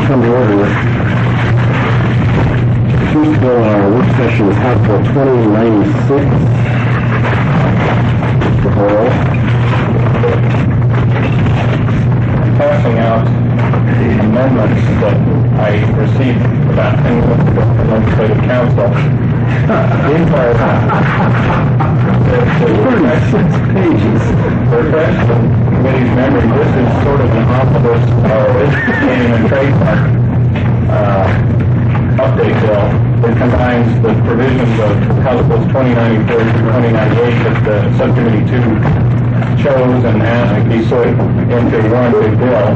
come to order. The first bill on our work session is House Bill 2096. Mr. Hall. Passing out the amendments that I received about 10 minutes ago from Legislative Council. Pages. For refresh the committee's memory, this is sort of an omnibus name and trademark update bill that combines the provisions of House Bills 2094 through 2098 that the Subcommittee 2 chose and asked to be sort into one big bill.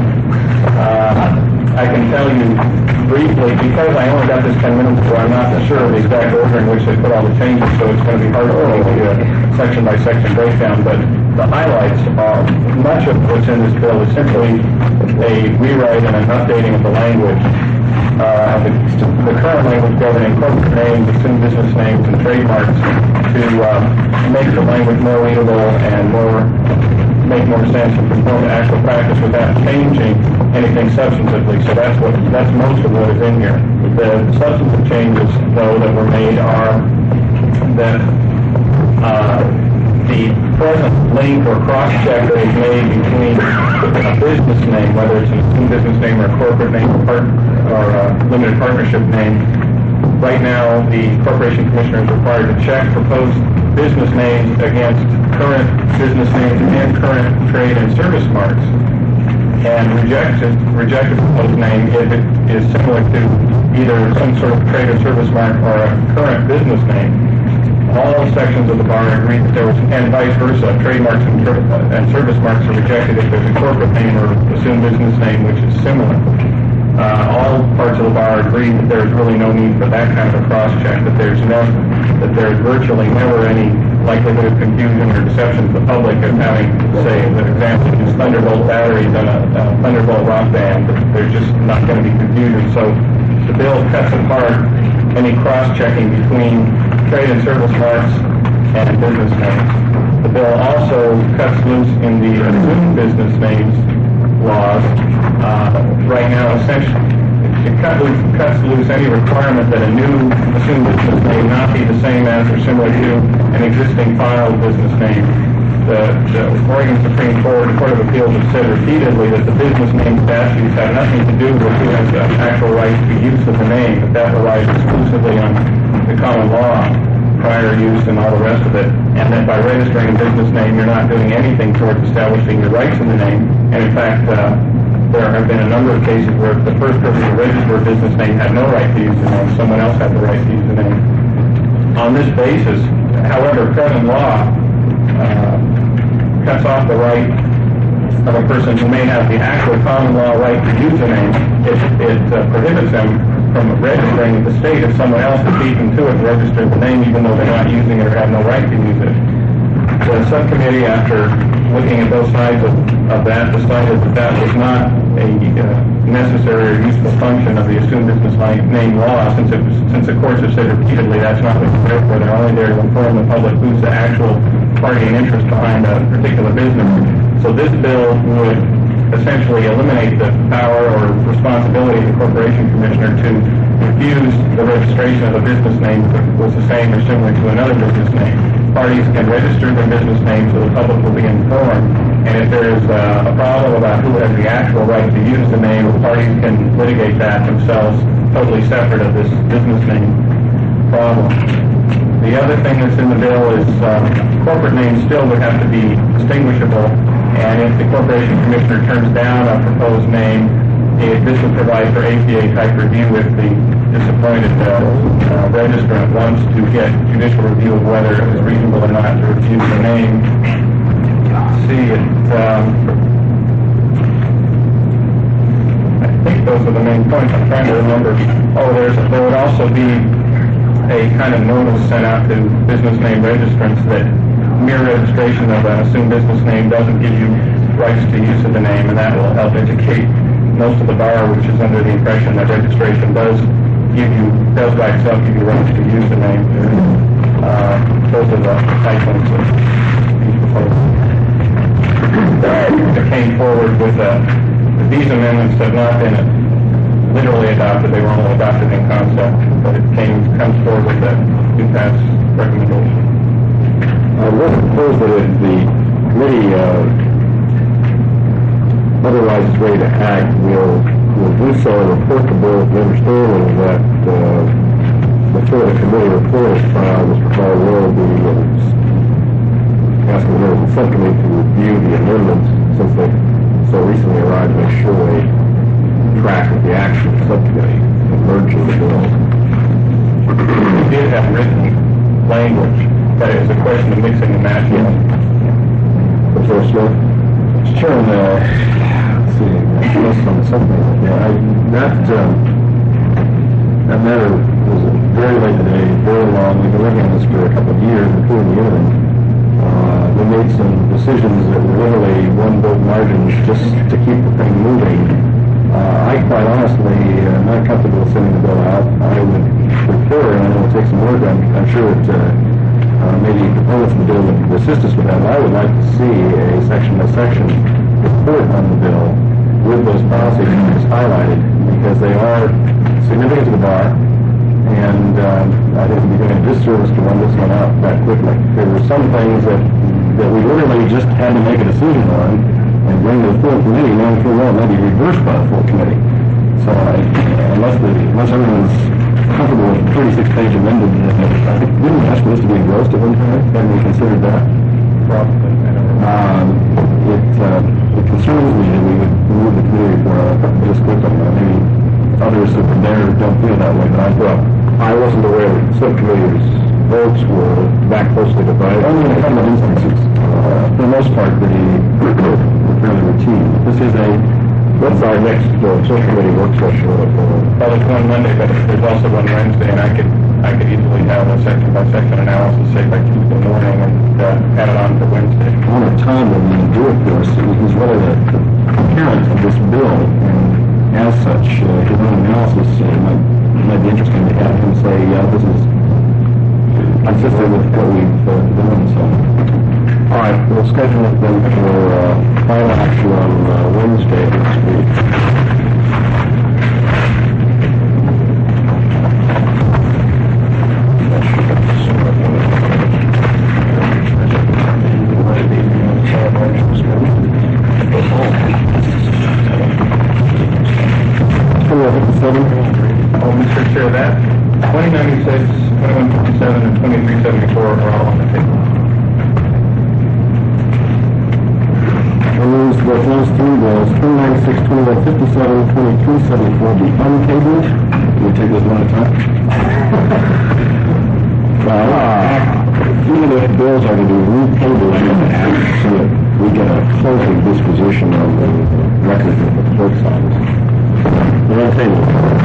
I can tell you briefly, because I only got this 10 minutes ago, I'm not sure of the exact order in which they put all the changes, so it's going to be hard to do a section-by-section breakdown, but the highlights are much of what's in this bill is simply a rewrite and an updating of the language. The current language governing corporate names, assumed business names, and trademarks to make the language more readable and make more sense and conform to actual practice without changing anything substantively. So that's most of what is in here. The substantive changes, though, that were made are that the present link or cross-check that is made between a business name, whether it's an assumed business name or a corporate name or a limited partnership name, right now the Corporation Commissioner is required to check proposed business names against current business names and current trade and service marks, and reject a proposed name if it is similar to either some sort of trade or service mark or a current business name. All sections of the bar agree that there was, and vice versa, trademarks and service marks are rejected if there's a corporate name or assumed business name which is similar. All parts of the bar agree that there's really no need for that kind of a cross-check, that there's virtually never any likelihood of confusion or deception to the public of having, say, for example, use Thunderbolt batteries on a Thunderbolt rock band. There's just not going to be confusion. So the bill cuts apart any cross-checking between trade and service marks and business names. The bill also cuts loose in the assumed business names laws. Right now, essentially, it cuts loose any requirement that a new assumed business name not be the same as or similar to an existing filed business name. The Oregon Supreme Court and Court of Appeals have said repeatedly that the business name statutes have nothing to do with who has the actual right to use of the name, but that relies exclusively on the common law, prior use and all the rest of it, and that by registering a business name you're not doing anything towards establishing the rights of the name. And in fact, there have been a number of cases where the first person to register a business name had no right to use the name, someone else had the right to use the name. On this basis, however, present law cuts off the right of a person who may have the actual common law right to use the name. It prohibits them from registering at the state if someone else has beaten to it and registered the name even though they're not using it or have no right to use it. The subcommittee, after looking at both sides of that, decided that that was not a necessary or useful function of the assumed business name law, since the courts have said repeatedly that's not what they're there for. They're only there to inform the public who's the actual party and interest behind a particular business. So this bill would essentially eliminate the power or responsibility of the Corporation Commissioner to refuse the registration of a business name if it was the same or similar to another business name. Parties can register their business name so the public will be informed, and if there is a problem about who has the actual right to use the name, the parties can litigate that themselves, totally separate of this business name problem. The other thing that's in the bill is corporate names still would have to be distinguishable, and if the Corporation Commissioner turns down a proposed name, this would provide for APA-type review if the disappointed registrant wants to get judicial review of whether it was reasonable or not to refuse the name. I think those are the main points. I'm trying to remember. There would also be a kind of notice sent out to business name registrants that mere registration of an assumed business name doesn't give you rights to use of the name, and that will help educate most of the bar, which is under the impression that registration does by itself give you rights to use the name. Those are the high points of these proposals. That came forward with these amendments have not been literally adopted. They were only adopted in concept, but it comes forward with the UPass recommendation. Let's suppose that if the committee otherwise is ready to act, we'll do so and report the bill with the understanding that before the committee report is filed, Mr. Hall will be asking the members of the subcommittee to review the amendments since they so recently arrived to make sure they track with the actual subcommittee and merging the bills. We did have written language, but it was a question of mixing and matching. Mr. Smith? Mr. Chairman, let's see, list on something. That matter was very late today, very long. We've been working on this for a couple of years, including the interim. We made some decisions that were literally one vote margins just to keep the thing moving. I quite honestly am not comfortable sending the bill out. I would prefer, and I know it takes some work, I'm sure that maybe proponents of the bill would assist us with that. I would like to see a section-by-section report on the bill with those policy changes highlighted, because they are significant to the bar, and I think it would be doing a disservice to run this one out that quickly. There were some things that we literally just had to make a decision on and bring to the full committee, knowing full well it may be reversed by the full committee. So unless everyone's comfortable with the 36-page amended, I think didn't we ask for this to be engrossed at one time? Haven't we considered that? Probably. It concerns me that we would move the committee report just clicked on that. Maybe others that were there don't feel that way, but I wasn't aware that the subcommittee's votes were that closely divided. only in a couple of instances. For the most part, they're fairly routine. This is What's our next subcommittee work session? Well, there's one Monday, but there's also one Wednesday, and I could easily have a section-by-section analysis, say by Tuesday morning, and add it on for Wednesday. I want a time when we do it for us. He's really the parent of this bill, and as such, his own analysis might be interesting to have him say, yeah, this is consistent with what we've done. So, All right, we'll schedule it then for final action on Wednesday next week. Oh, Mr. Chair, that 2096, 2157, and 2374 are all on the table. Those three bills, 2096, 2157, 2374 be untabled. can we take this one at a time? Even if bills are to be retabled, so that we get a closing disposition of the record of the clerk's office. They're untabled.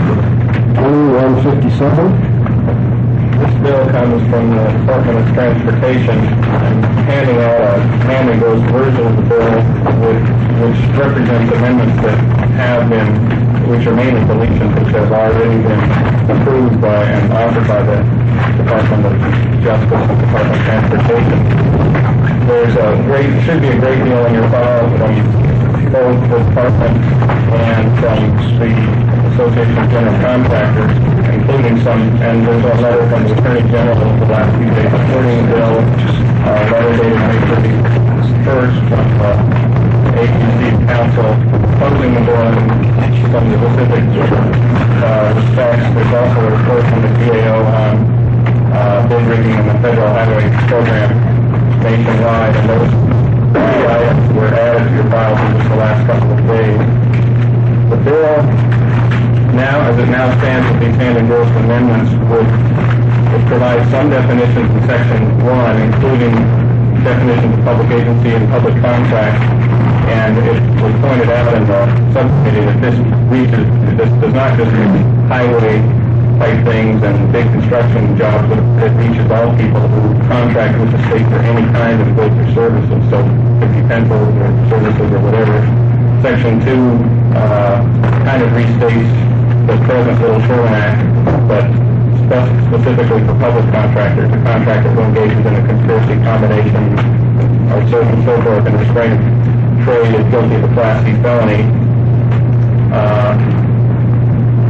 2157. This bill comes from the Department of Transportation, and handing those version of the bill which represents amendments that which are mainly deletions, which have already been approved by and offered by the Department of Justice and Department of Transportation. Should be a great deal in your file from both the department and from the Association of General Contractors, including and there's a letter from the Attorney General the last few days supporting the bill, letter dated May 31st from APC Council opposing the bill in some specific respects. There's also a report from the GAO on bid rigging in the Federal Highway Program nationwide, and those items were added to your files in just the last couple of days. The bill, as it now stands with these hand-endorsed amendments, would provide some definitions in Section 1, including definitions of public agency and public contract, and it was pointed out in the subcommittee that this does not just reach highway-type things and big construction jobs, but it reaches all people who contract with the state for any kind of goods or services, so it could be pencils or services or whatever. Section 2 kind of restates the present Little Sherman Act, but specifically for public contractors, a contractor who engages in a conspiracy, combination, or so and so forth, and restraint of trade is guilty of a Class C felony.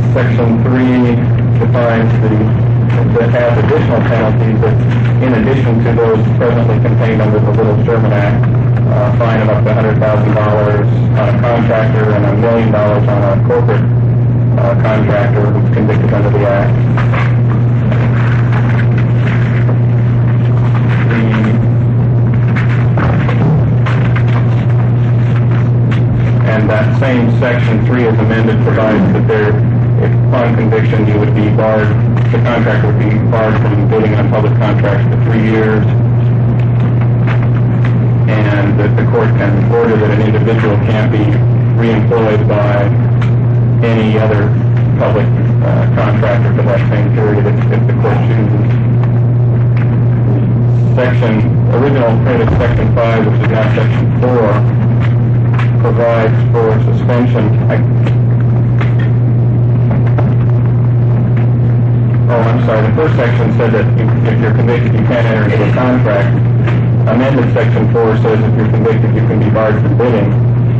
Section 3 defines that has additional penalties that, in addition to those presently contained under the Little Sherman Act, fine of up to $100,000 on a contractor and $1 million on a corporate contractor who's convicted under the Act. And that same Section 3 is amended provides that if upon conviction you would be barred, the contractor would be barred from bidding on public contracts for 3 years, and that the court can order that an individual can't be reemployed by any other public contractor for that same period if the court chooses. Original print of Section 5, which is now Section 4, provides for suspension. I'm sorry, the first section said that if you're convicted you can't enter into a contract. Amended Section 4 says if you're convicted you can be barred from bidding.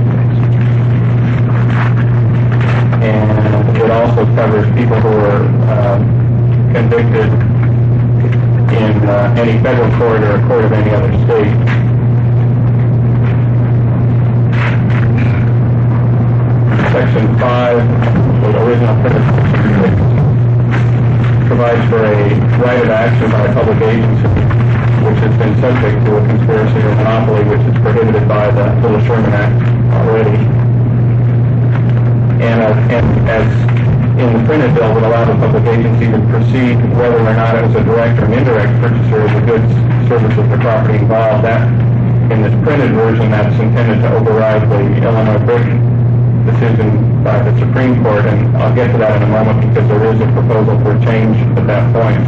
And it also covers people who are convicted in any federal court or a court of any other state. Section 5, the original print of Section 6, provides for a right of action by a public agency which has been subject to a conspiracy or monopoly, which is prohibited by the Little Sherman Act already. And as in the printed bill, would allow the public agency to proceed whether or not it was a direct or an indirect purchaser of the goods, services, or property involved. That, in this printed version, that's intended to override the Illinois Brick decision by the Supreme Court, and I'll get to that in a moment because there is a proposal for change at that point.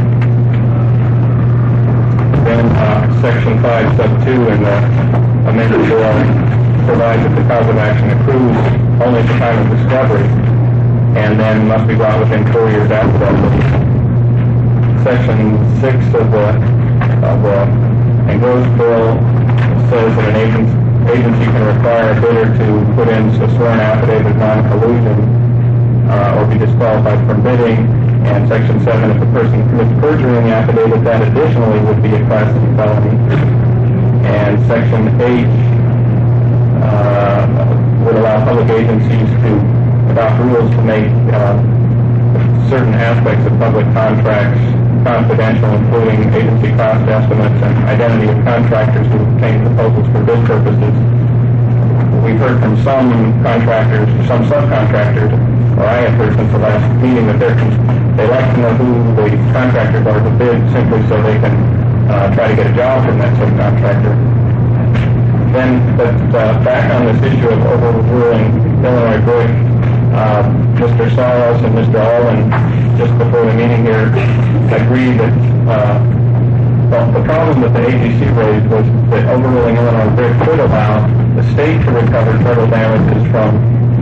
Then Section 5, Sub 2 in the amended bill provides that the cause of action accrues only at the time of discovery and then must be brought within 4 years after that. Section 6 of the Engrossed bill says that an agency can require a bidder to put in a sworn affidavit of non-collusion or be disqualified from bidding. And Section 7, if a person commits perjury in the affidavit, that additionally would be a Class C felony. And Section 8 would allow public agencies to adopt rules to make certain aspects of public contracts confidential, including agency cost estimates and identity of contractors who obtain proposals for bid purposes. We've heard from some contractors, some subcontractors, or I have heard since the last meeting that they like to know who the contractors are to bid simply so they can try to get a job from that subcontractor. But back on this issue of overruling Illinois Brick, Mr. Saros and Mr. Allen, just before the meeting here, agreed that the problem that the AGC raised was that overruling Illinois Brick could allow the state to recover federal damages from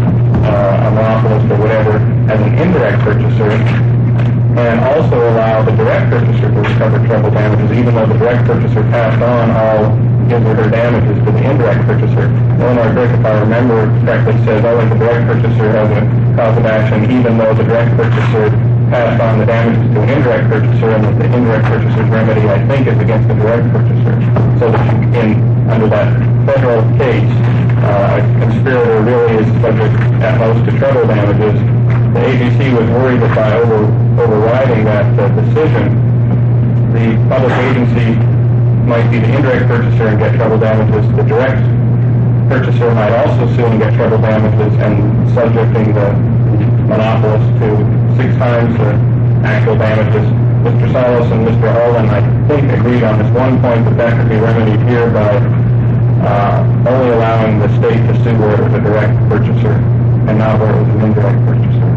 a monopolist or whatever as an indirect purchaser, and also allow the direct purchaser to recover treble damages, even though the direct purchaser passed on all his or her damages to the indirect purchaser. Illinois Brick, if I remember correctly, says only the direct purchaser has a cause of action, even though the direct purchaser passed on the damages to an indirect purchaser, and that the indirect purchaser's remedy, I think, is against the direct purchaser. So that under that federal case, a conspirator really is subject at most to treble damages. The AGC was worried that by overriding that decision, the public agency might be the indirect purchaser and get treble damages. The direct purchaser might also sue and get treble damages, and subjecting the monopolist to 6 times the actual damages. Mr. Salos and Mr. Allen, I think, agreed on this one point that could be remedied here by only allowing the state to sue where it was a direct purchaser and not where it was an indirect purchaser.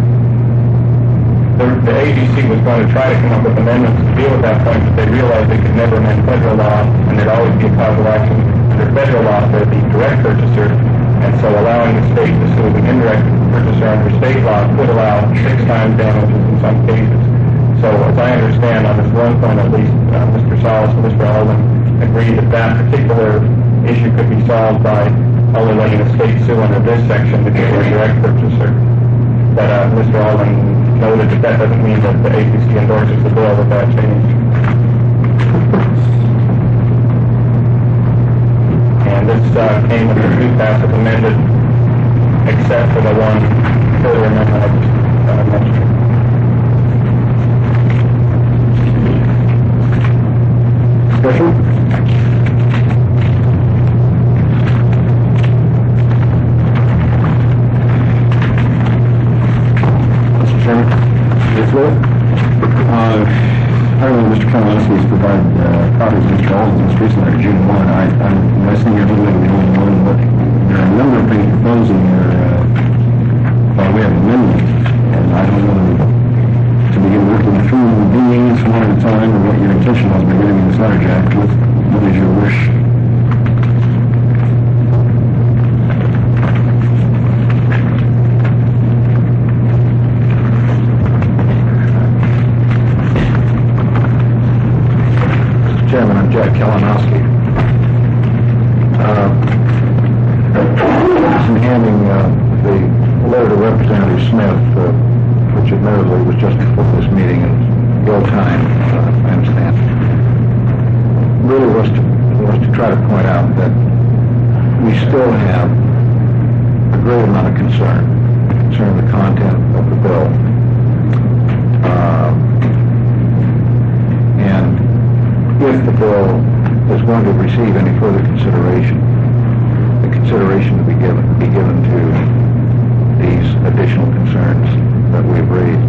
The AGC was going to try to come up with amendments to deal with that point, but they realized they could never amend federal law, and there'd always be a cause of action under federal law for the direct purchaser, and so allowing the state to sue the indirect purchaser under state law could allow 6 times damages in some cases. So as I understand, on this one point at least, Mr. Salas and Mr. Alden agreed that that particular issue could be solved by only letting the state sue under this section because they're a direct purchaser. But Mr. Alden noted that that doesn't mean that the APC endorses the bill with that change. And this came with the two pass as amended, except for the one further amendment I mentioned. Discussion? Mr. Chairman? Yes, sir. Apparently, Mr. Kalinowski has provided copies of Mr. Alden's most recent letter, June 1. I'm listening here a little bit of the only one, but there are a number of things proposed in there by way of amendment, and I don't know to begin working through these one at a time, or what your intention was by giving me this letter, Jack. What is your wish? Mr. Chairman, I'm Jack Kalinowski. In handing the letter to Representative Smith, which admittedly was just before this meeting and ill time, I understand, really was to try to point out that we still have a great amount of concern concerning the content of the bill. And if the bill is going to receive any further consideration, the consideration to be given to these additional concerns that we've raised.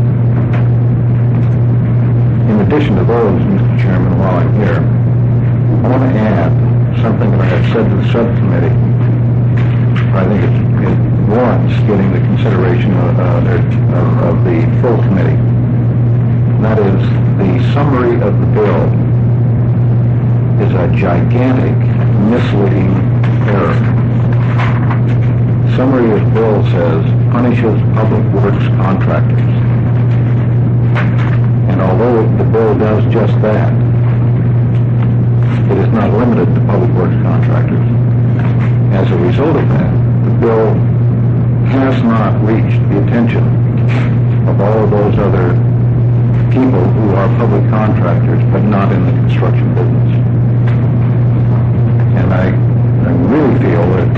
In addition to those, Mr. Chairman, while I'm here, I want to add something that I have said to the subcommittee. I think it warrants getting the consideration of the full committee. And that is, the summary of the bill is a gigantic, misleading error. Summary of the bill says punishes public works contractors. And although the bill does just that, it is not limited to public works contractors. As a result of that, the bill has not reached the attention of all of those other people who are public contractors but not in the construction business. And I really feel that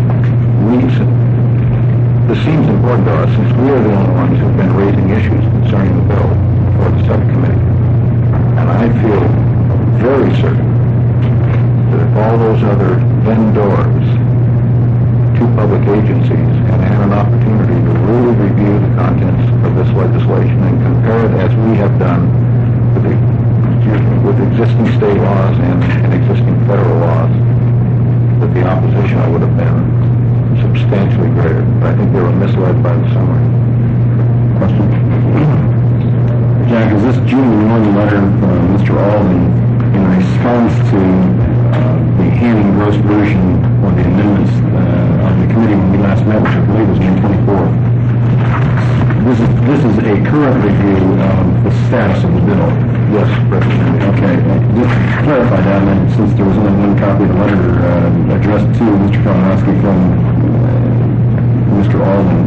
this seems important to us since we are the only ones who've been raising issues concerning the bill for the subcommittee. And I feel very certain that if all those other vendors, two public agencies, had had an opportunity to really review the contents of this legislation and compare it as we have done with existing state laws and existing federal laws, that the opposition would have been substantially greater. But I think they were misled by the summary. Question? Jack, is this June 1 letter from Mr. Alden in response to the handing gross version of the amendments of the committee when we last met, which I believe was June 24th? This is a current review of the status of the bill. Yes, Representative. Okay, just to clarify that, and since there was only one copy of the letter addressed to Mr. Kalinowski from Mr. Alden,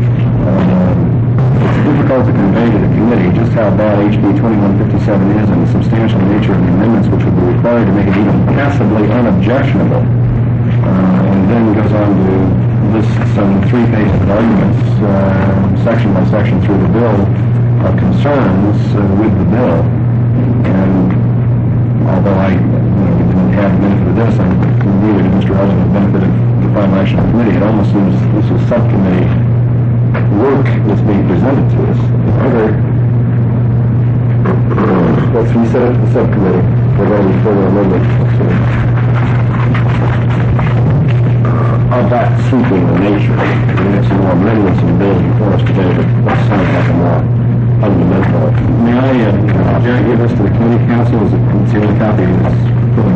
it's difficult to convey to the committee just how bad HB 2157 is and the substantial nature of the amendments which would be required to make it even passably unobjectionable. And then goes on to list some 3 pages of arguments, section by section through the bill, of concerns with the bill. And although we didn't have the benefit of this, and neither did Mr. Alden the benefit of the final action of the committee, it almost seems this is subcommittee work that's being presented to us. Okay. Let's reset it to the subcommittee for any further amendments. Of that sweeping nature. We have some more amendments in the bill before us today, but that sounds like a more fundamental. May I, Jack, give this to the committee council as a concealed copy of this bill?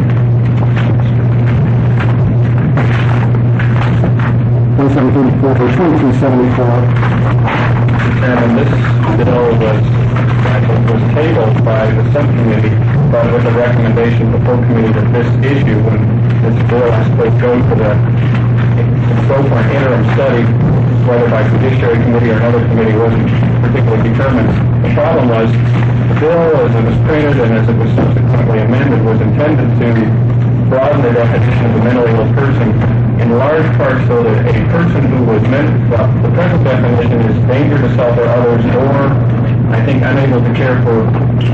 2274. And this bill was tabled by the subcommittee, but with a recommendation to the full committee that this issue, when this bill is supposed to go to the go for an interim study, whether by judiciary committee or another committee wasn't particularly determined. The problem was the bill, as it was printed and as it was subsequently amended, was intended to broaden the definition of a mentally ill person in large part so that a person who was the present definition is danger to self or others, or I think not able to care for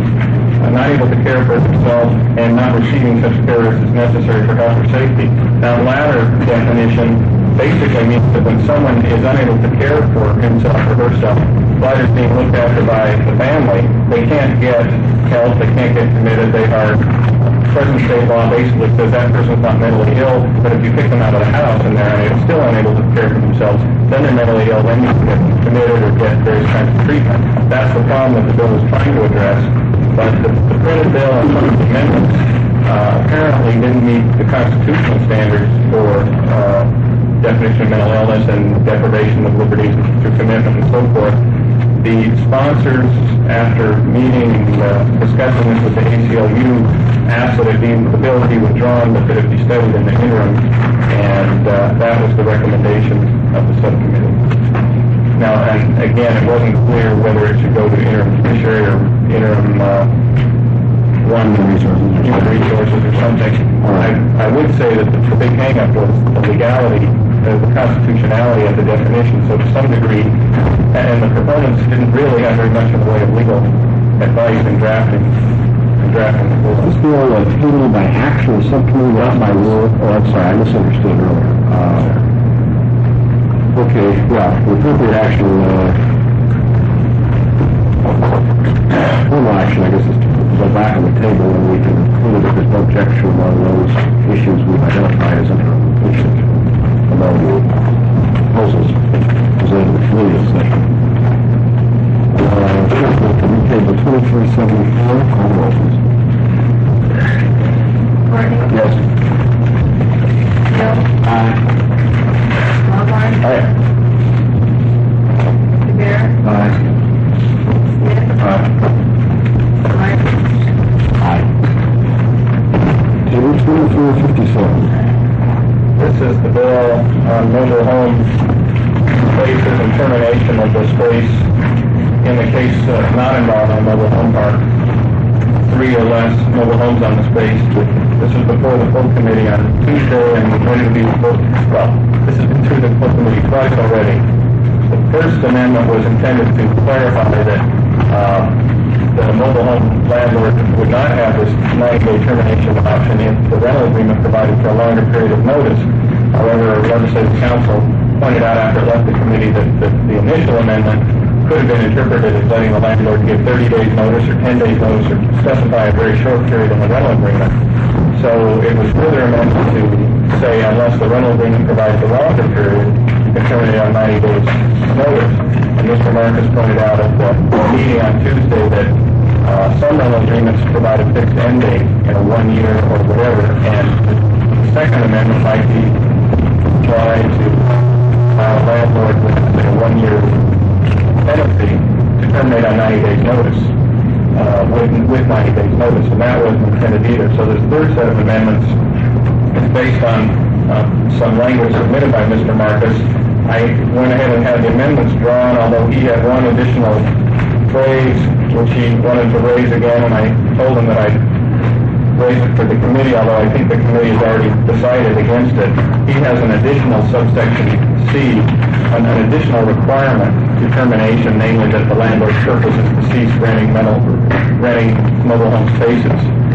himself and not receiving such care as is necessary for health or safety. Now, the latter definition basically means that when someone is unable to care for himself or herself, but is being looked after by the family, they can't get help, they can't get committed, they are, present state law basically says that person's not mentally ill, but if you pick them out of the house and they're still unable to care for themselves, then they're mentally ill, then you can get committed or get various kinds of treatment. That's the problem that the bill is trying to address. But the printed bill and some of the amendments apparently didn't meet the constitutional standards for definition of mental illness and deprivation of liberties through commitment and so forth. The sponsors, after meeting and discussing this with the ACLU, asked that the bill be withdrawn, but that it be studied in the interim, and that was the recommendation of the subcommittee. Now, and again, it wasn't clear whether it should go to interim judiciary or interim human resources or something. I would say that the big hang-up was the legality, the constitutionality of the definition. So to some degree, and the proponents didn't really have very much in the way of legal advice in drafting the bill. This bill was tabled by actual subcommittee, not by rule. Oh, I'm sorry, I misunderstood earlier. Okay, yeah, the appropriate action, formal action, I guess, is to go back on the table and we can conclude that there's no objection on those issues we've identified as issues among the proposals presented in the committee session. Table 2374, call the roll, please. Courtney? Yes. Bill? Aye. Longhorn? Aye. DeBeer? Aye. Smith? Aye. Myers? Aye. Table 2457. This is the bill on mobile home spaces and termination of the space in the case not involving a mobile home park. 3 or less mobile homes on the space. This is before the full committee on Tuesday and ready to be this has been through the full committee twice already. The first amendment was intended to clarify that the mobile home landlord would not have this 90-day termination option if the rental agreement provided for a longer period of notice. However, legislative council pointed out after it left the committee that the initial amendment could have been interpreted as letting the landlord give 30 days notice or 10 days notice or specify a very short period in the rental agreement. So it was further amended to say unless the rental agreement provides a longer period, you can terminate on 90 days notice. And Mr. Marcus pointed out at the meeting on Tuesday that some rental agreements provide a fixed end date, 1 year or whatever, and the second amendment might be trying to allow a landlord with a 1 year penalty to terminate on 90 days notice, with 90 days notice, and that wasn't intended either. So this third set of amendments is based on some language submitted by Mr. Marcus. I went ahead and had the amendments drawn, although he had one additional phrase which he wanted to raise again, and I told him that I'd raise it for the committee, although I think the committee has already decided against it. He has an additional subsection C, an additional requirement determination, namely that the landlord's purpose is to cease renting mobile home spaces.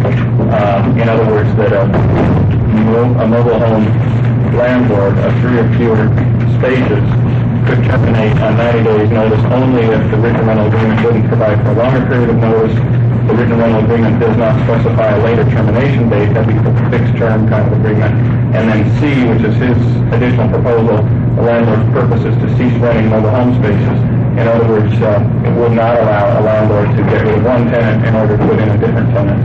In other words, that a mobile home landlord of 3 or fewer spaces could terminate on 90 days notice only if the written rental agreement wouldn't provide for a longer period of notice. The written rental agreement does not specify a later termination date, that'd be a fixed term kind of agreement. And then C, which is his additional proposal, the landlord's purpose is to cease renting mobile home spaces. In other words, it would not allow a landlord to get rid of one tenant in order to put in a different tenant.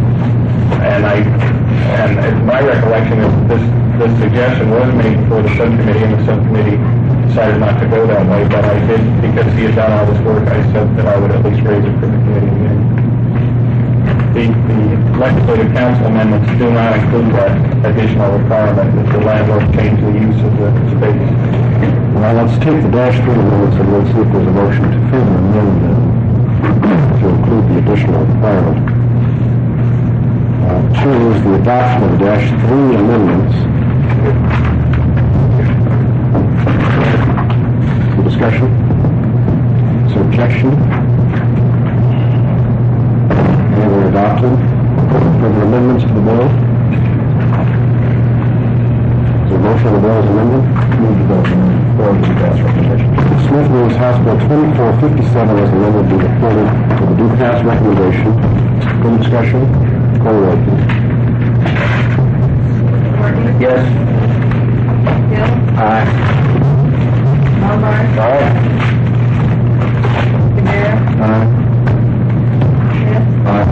And my recollection is this suggestion was made before the subcommittee, and the subcommittee decided not to go that way, but I did, because he had done all this work, I said that I would at least raise it for the committee again. The legislative council amendments do not include that additional requirement that the landlord change the use of the space. Let's take the dash through the minutes and we'll see if there's a motion to further amend them to include the additional requirement. Two is the adoption of the dash 3 amendments. For discussion? Is there objection? And we're adopted. Further amendments to the bill? Is there a motion on the bill as amended? Move the bill as amended. Forward to the pass recommendation. Smith moves House Bill 2457 as amended be reported for the due pass recommendation. Further discussion? Call the roll, please. Courtney? Yes. Hill? Aye. Mulbar? Aye. Rivera? Aye. Smith? Aye.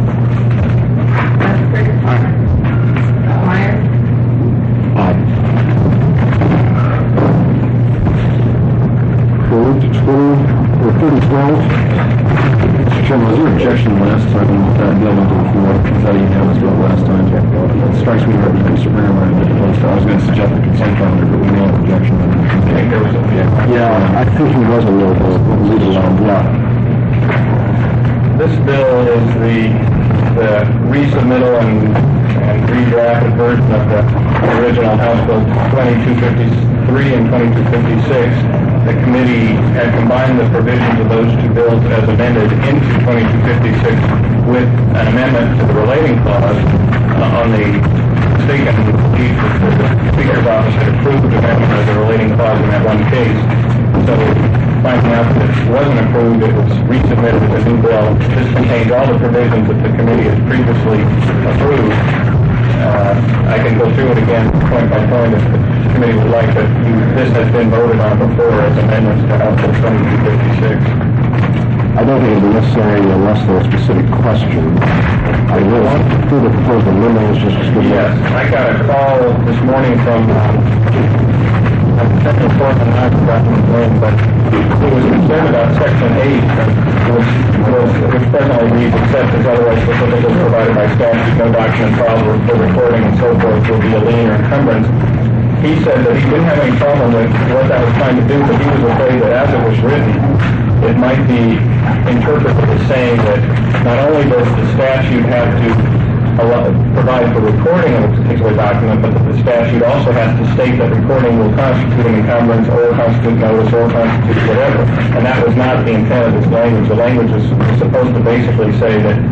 Lester? Myers? Aye. Approved 3012. Mr. Chairman, was there objection last time with that bill went to the floor? I thought you had this bill last time. It strikes me that Mr. Springer might have been opposed to. I was going to suggest a consent calendar, but we may have objection. I think there was a... Yeah, I think he was a little leave it alone. Yeah. This bill is the resubmittal and redrafted version of the original House Bill 2253 and 2256. The committee had combined the provisions of those two bills as amended into 2256 with an amendment to the relating clause on the mistaken belief that the Speaker's office had approved the amendment as a relating clause in that one case. So finding out that it wasn't approved, it was resubmitted as a new bill. This contains all the provisions that the committee had previously approved. I can go through it again point by point if the committee would like, but this has been voted on before as amendments to House Bill 2256. I don't think it would be necessary unless there are specific questions. I will further propose the amendment is just as good. Yes, I got a call this morning from Senator Portman, I forgot his name, but he was concerned about Section 8, which presently reads, except as otherwise specifically provided by statute, no document filed for recording and so forth will be a lien or encumbrance. He said that he didn't have any problem with what that was trying to do, but he was afraid that as it was written, it might be interpreted as saying that not only does the statute have to provide for recording of a particular document, but that the statute also has to state that recording will constitute an encumbrance or constitute notice or constitute whatever. And that was not the intent of this language. The language was supposed to basically say that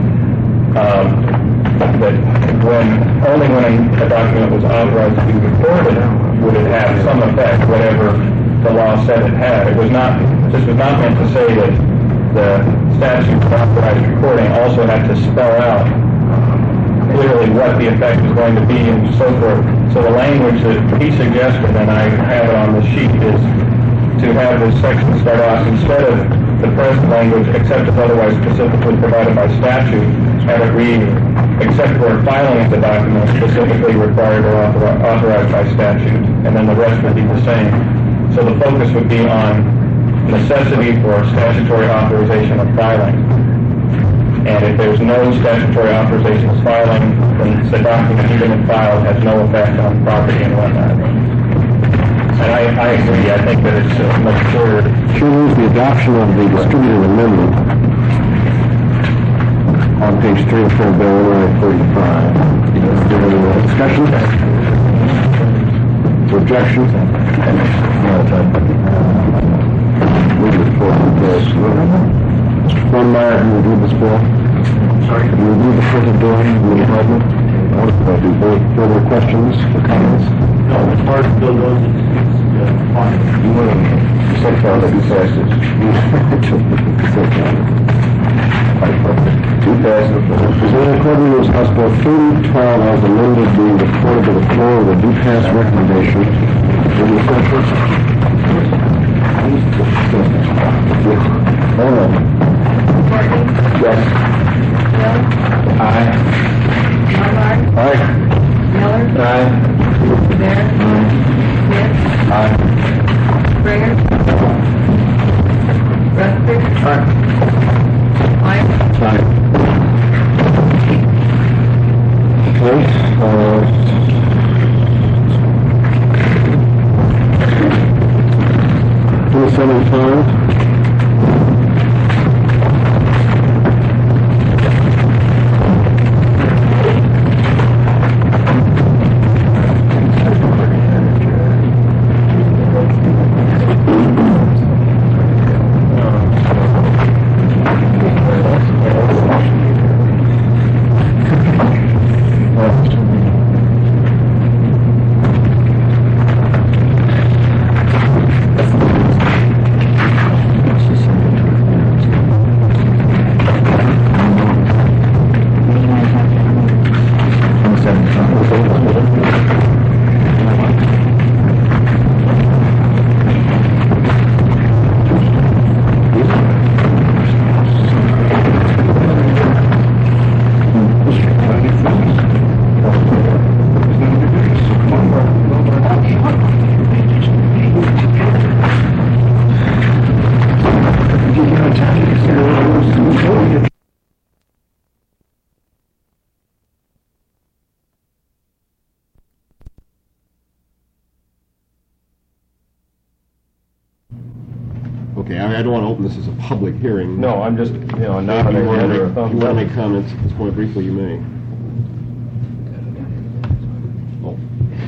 only when a document was authorized to be recorded would it have some effect, whatever the law said it had. This was not meant to say that the statute for authorized recording also had to spell out clearly what the effect is going to be and so forth. So the language that he suggested, and I have it on the sheet, is to have this section start off instead of the present language, except as otherwise specifically provided by statute, have it read, except for filing of the document specifically required or authorized by statute, and then the rest would be the same. So the focus would be on necessity for statutory authorization of filing. And if there's no statutory authorization of filing, then the document, even if filed, has no effect on property and whatnot. And I agree. I think that it's much clearer. Chair moves the adoption of the distributed amendment on page 3 of full bill order 35. Is there any discussion? Objection? Move the floor to the bill. One Meyer, have you reviewed this bill? Sorry? Have you reviewed the printed bill in the department? Do further questions or comments? No, as far as the bill goes, it's fine. You want to say that you passed it? Quite perfect. Two passes. Is there any according to House Bill 3012 as amended being reported to the floor with a due pass recommendation? Any questions? Hold on. Courtney? Yes. Hill? Aye. Mulbar? Aye. Miller? Aye. Rivera? Smith? Aye. Springer? Lester? Aye. Myers? Aye. Okay. 2075. Okay, I don't want to open this as a public hearing. No, I'm just, If nodding you want head or a to thumbs up. make comments at this point briefly, you may. Oh,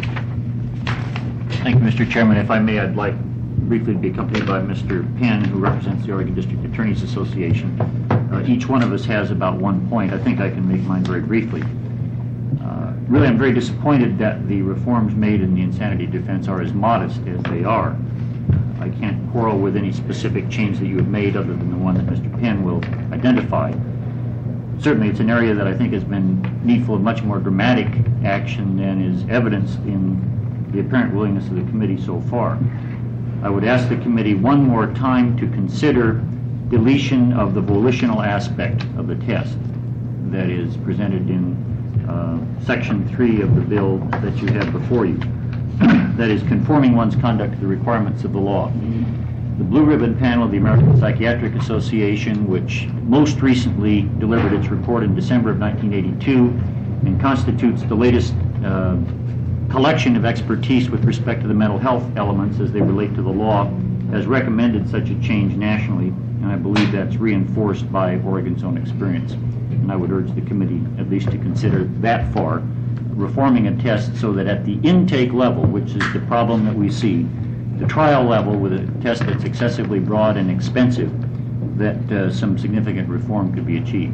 Thank you, Mr. Chairman. If I may, I'd like briefly to be accompanied by Mr. Penn, who represents the Oregon District Attorneys Association. Each one of us has about 1 point. I think I can make mine very briefly. Really, I'm very disappointed that the reforms made in the insanity defense are as modest as they are. I can't quarrel with any specific change that you have made other than the one that Mr. Penn will identify. Certainly, it's an area that I think has been needful of much more dramatic action than is evidenced in the apparent willingness of the committee so far. I would ask the committee one more time to consider deletion of the volitional aspect of the test that is presented in Section 3 of the bill that you have before you. That is, conforming one's conduct to the requirements of the law. The Blue Ribbon Panel of the American Psychiatric Association, which most recently delivered its report in December of 1982 and constitutes the latest collection of expertise with respect to the mental health elements as they relate to the law, has recommended such a change nationally, and I believe that's reinforced by Oregon's own experience. And I would urge the committee at least to consider that far, reforming a test so that at the intake level, which is the problem that we see, the trial level with a test that's excessively broad and expensive, that some significant reform could be achieved.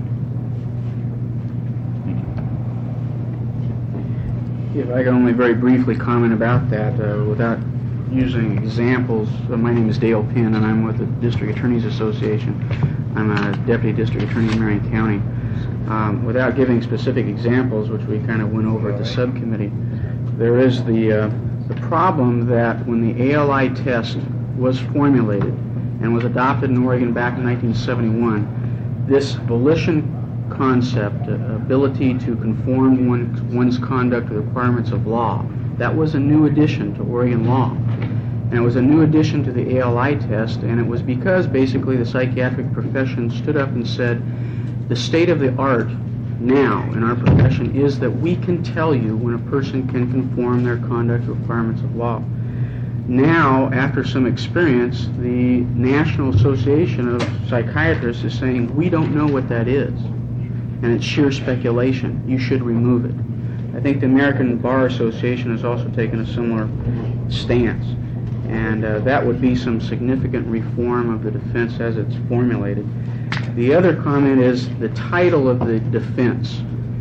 Thank you. If I can only very briefly comment about that without using examples. My name is Dale Penn, and I'm with the District Attorneys Association. I'm a Deputy District Attorney in Marion County. Without giving specific examples, which we kind of went over at the subcommittee, there is the problem that when the ALI test was formulated and was adopted in Oregon back in 1971, this volition concept, ability to conform one's conduct to the requirements of law, that was a new addition to Oregon law. And it was a new addition to the ALI test, and it was because basically the psychiatric profession stood up and said, the state of the art now in our profession is that we can tell you when a person can conform their conduct to requirements of law. Now, after some experience, the National Association of Psychiatrists is saying, we don't know what that is, and it's sheer speculation. You should remove it. I think the American Bar Association has also taken a similar stance, and that would be some significant reform of the defense as it's formulated. The other comment is the title of the defense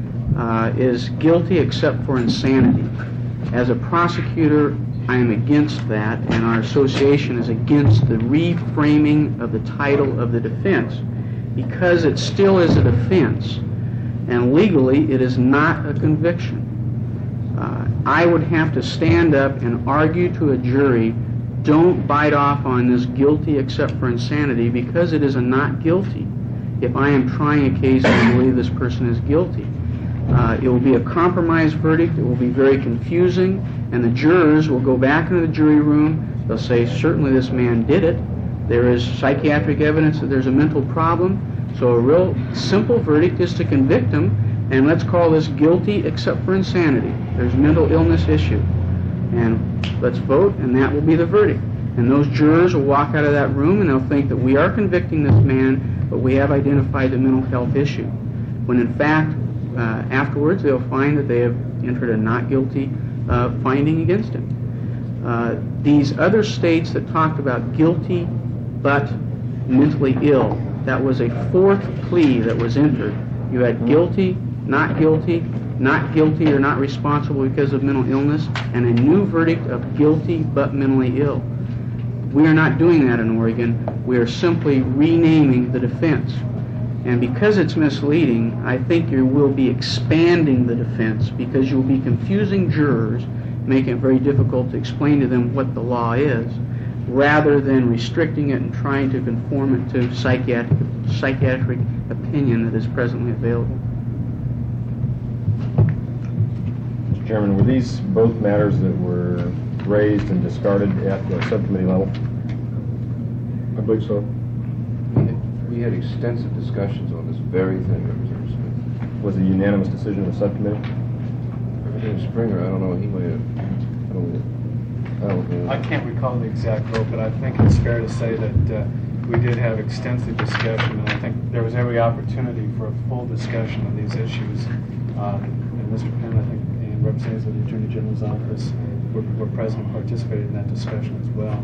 is guilty except for insanity. As a prosecutor, I am against that, and our association is against the reframing of the title of the defense because it still is a defense, and legally it is not a conviction. I would have to stand up and argue to a jury, don't bite off on this guilty except for insanity because it is a not guilty. If I am trying a case and I believe this person is guilty, it will be a compromise verdict. It will be very confusing, and the jurors will go back into the jury room. They'll say, certainly this man did it. There is psychiatric evidence that there's a mental problem, so a real simple verdict is to convict him, and let's call this guilty except for insanity. There's a mental illness issue, and let's vote, and that will be the verdict. And those jurors will walk out of that room and they'll think that we are convicting this man, but we have identified the mental health issue. When in fact, afterwards they'll find that they have entered a not guilty finding against him. These other states that talked about guilty but mentally ill, that was a fourth plea that was entered. You had guilty, not guilty or not responsible because of mental illness, and a new verdict of guilty but mentally ill. We are not doing that in Oregon. We are simply renaming the defense. And because it's misleading, I think you will be expanding the defense because you will be confusing jurors, making it very difficult to explain to them what the law is, rather than restricting it and trying to conform it to psychiatric opinion that is presently available. Mr. Chairman, were these both matters that were raised and discarded at the subcommittee level? I believe so. We had extensive discussions on this very thing, Representative Smith. Was it a unanimous decision of the subcommittee? Representative Springer, I don't know, he may have, I don't know. I can't recall the exact vote, but I think it's fair to say that we did have extensive discussion, and I think there was every opportunity for a full discussion of these issues. And Mr. Penn, I think, and representatives of the Attorney General's office were present and participated in that discussion as well.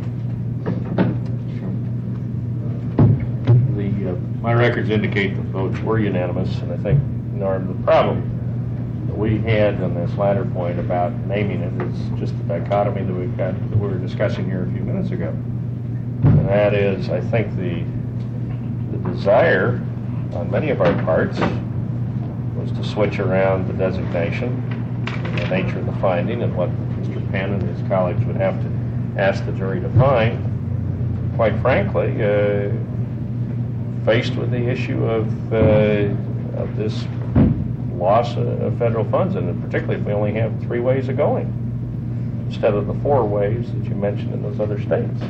My records indicate the votes were unanimous, and I think, Norm, the problem that we had on this latter point about naming it is just the dichotomy that we were discussing here a few minutes ago. And that is, I think, the desire on many of our parts was to switch around the designation, and the nature of the finding, and what Mr. Penn and his colleagues would have to ask the jury to find. Quite frankly, faced with the issue of this loss of federal funds, and particularly if we only have 3 ways of going instead of the 4 ways that you mentioned in those other states.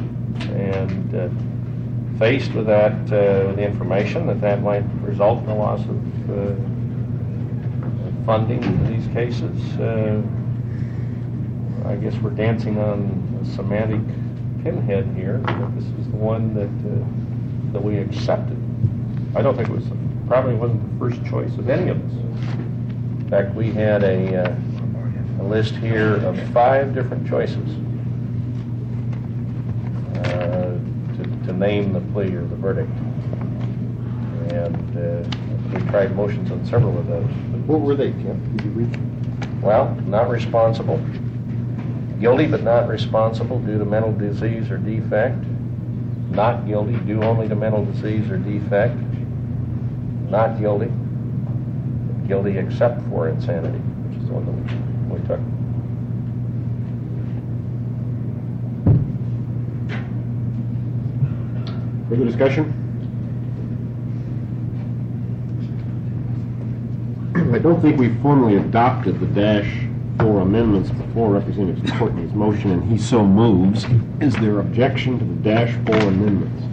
And faced with that, the information that might result in the loss of funding in these cases, I guess we're dancing on a semantic pinhead here, but this is the one that we accepted. I don't think it was, probably wasn't the first choice of any of us. In fact, we had a list here of 5 different choices to name the plea or the verdict. And we tried motions on several of those. What were they, Tim? Did you read? Well, not responsible. Guilty but not responsible due to mental disease or defect. Not guilty due only to mental disease or defect. Not guilty. Guilty except for insanity, which is the one that we took. Further discussion? I don't think we formally adopted the -4 amendments before Representative Courtney's motion, and he so moves. Is there objection to the -4 amendments?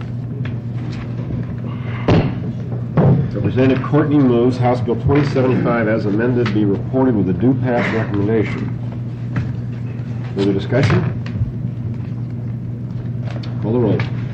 Representative Courtney moves House Bill 2075 as amended be reported with a due pass recommendation. Further discussion? Call the roll.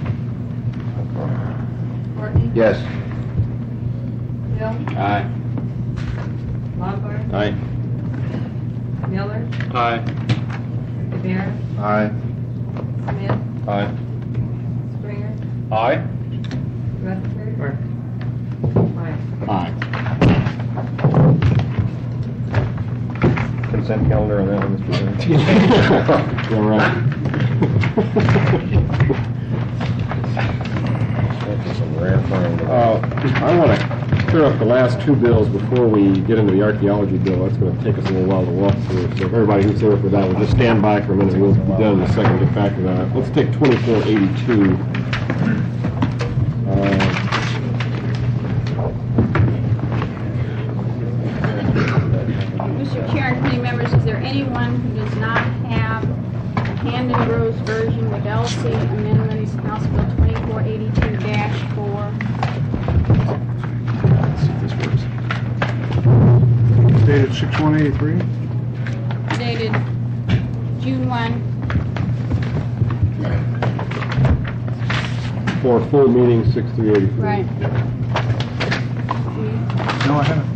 Courtney? Yes. Hill? Aye. Lombard? Aye. Miller? Aye. Rivera? Aye. Smith? Aye. Springer? Aye. Rutherford? Aye. Aye. Consent calendar on that one, Mr. Chairman? You're right. That's some rare find. I want to clear up the last 2 bills before we get into the archaeology bill. That's going to take us a little while to walk through. So if everybody who's there for that will just stand by for a minute. We'll be done in a second to get back to that. Let's take 2482. Mr. Chair and committee members, is there anyone who does not have the Hamden Groves version with LC amendments, House Bill 2482-4? Let's see if this works. Dated 6/1/83. Dated June 1. for full meeting 6383. Right. No, I haven't.